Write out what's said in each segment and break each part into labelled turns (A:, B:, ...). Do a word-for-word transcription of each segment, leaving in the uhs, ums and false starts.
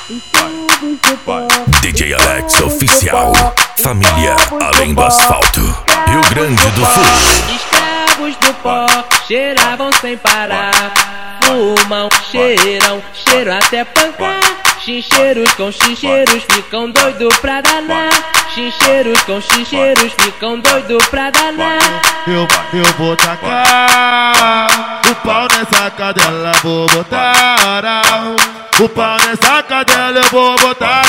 A: D J Alex Oficial, família além do asfalto, Rio Grande do Sul.
B: Escravos do pó cheiravam sem parar, fumam, cheiram, cheiro até pancar. Chincheiros com chincheiros ficam doido pra danar. Chincheiros com chincheiros ficam doido pra danar.
C: Eu, eu vou tacar o pau nessa cadela, vou botar o pau nessa cadela, eu vou botar.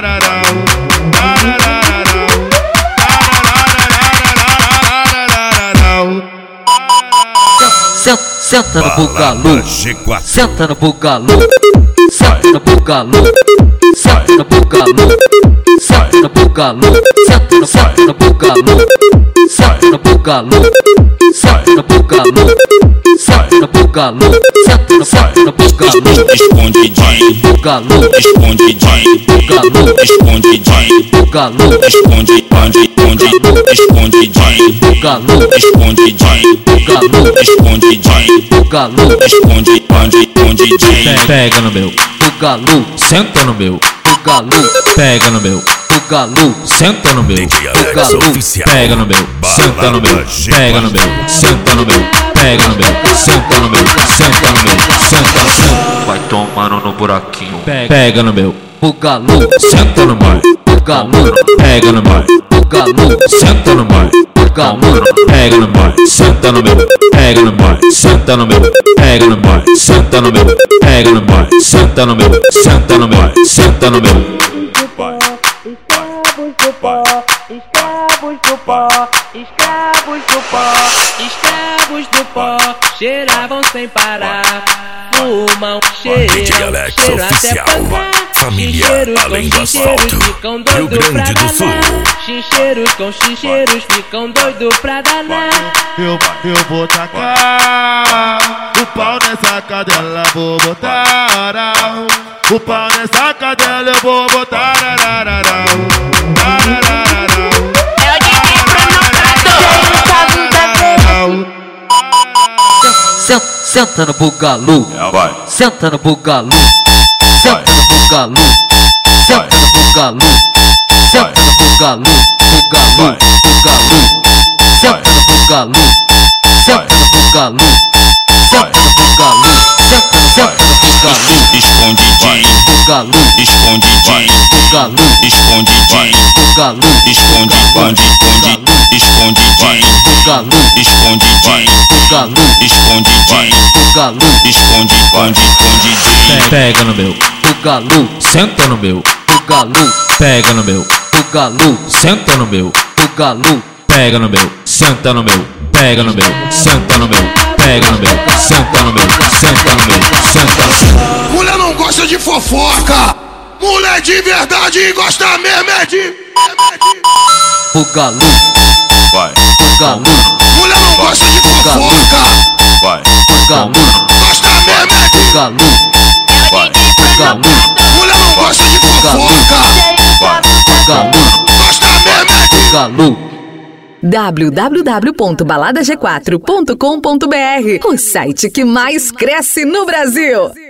D: Senta no bugalô, senta no bugalô, senta no bugalô, senta no bugalô, senta no bugalô, senta no senta no bugalô, senta no bugalô, senta no bugalô, senta no bugalô, senta no senta no bugalô.
E: Escondidinho,
D: bugalô,
E: escondidinho,
D: bugalô,
E: escondidinho,
D: bugalô,
E: esconde, esconde, esconde, escondidinho,
D: bugalô,
E: escondidinho,
D: bugalô,
E: escondidinho,
D: bugalô,
E: esconde, esconde, escondidinho.
F: Pega no meu,
D: bugalô,
F: senta no meu,
D: bugalô,
F: pega no meu,
D: bugalô,
F: senta no meu,
A: D J Alex Oficial,
F: pega no meu, senta no meu, pega no meu, senta no meu, pega no meu, senta no meu, senta no meu, senta no meu.
G: Vai tomando no buraquinho.
F: Pega no meu,
D: bugalô,
F: senta no meu,
D: bugalô,
F: pega no meu,
D: bugalô,
F: senta no meu,
D: bugalô,
F: pega no meu, senta no meu, pega no meu, senta no meu, pega no meu, senta no meu, pega no meu, senta no meu, senta no meu, senta no meu.
B: Escravos do pó, escravos do pó, escravos do pó, escravos do pó, cheiravam sem parar, fumam,
A: D J
B: cheiram,
A: Alex
B: cheiro até
A: Oficial,
B: pancar.
A: família
B: Chincheiros
A: além
B: com
A: do
B: chincheiros
A: asfalto,
B: ficam
A: Rio
B: doido pra
A: Grande do Sul.
B: danar. Chincheiros com chincheiros ficam doido pra danar.
C: Eu, eu vou tacar o pau nessa cadela, vou botar o pau nessa cadela, eu vou botar.
D: senta, senta no bugalô,
E: Vai,
D: senta no bugalô, senta no bugalô, senta no bugalô, senta no bugalô, bugalô, bugalô, senta no bugalô, senta no bugalô, senta no bugalô, senta no senta no bugalô,
E: escondidinho,
D: bugalô,
E: escondidinho,
D: bugalô,
E: escondidinho,
D: bugalô,
E: esconde, esconde, esconde, escondidinho,
D: bugalô,
E: escondidinho,
D: bugalô,
E: escondidinho,
D: bugalô,
E: esconde, esconde, escondidinho.
F: pega no meu,
D: bugalô,
F: senta no meu,
D: bugalô,
F: pega no meu,
D: bugalô,
F: senta no meu,
D: bugalô,
F: pega no meu, senta no meu, pega no meu, senta no meu, pega no meu, senta no meu, senta no meu, senta no meu.
H: Mulher não gosta de fofoca, mulher de verdade gosta mesmo é de.
D: bugalô,
E: Vai,
D: bugalô,
H: Mulher não gosta de fofoca,
E: vai,
D: bugalô,
H: gosta mesmo é de.
D: bugalô,
E: vai,
D: bugalô,
H: Mulher não gosta de fofoca,
E: vai.
D: bugalô,
H: gosta mesmo é de.
D: bugalô.
I: w w w ponto balada g quatro ponto com ponto b r, o site que mais cresce no Brasil.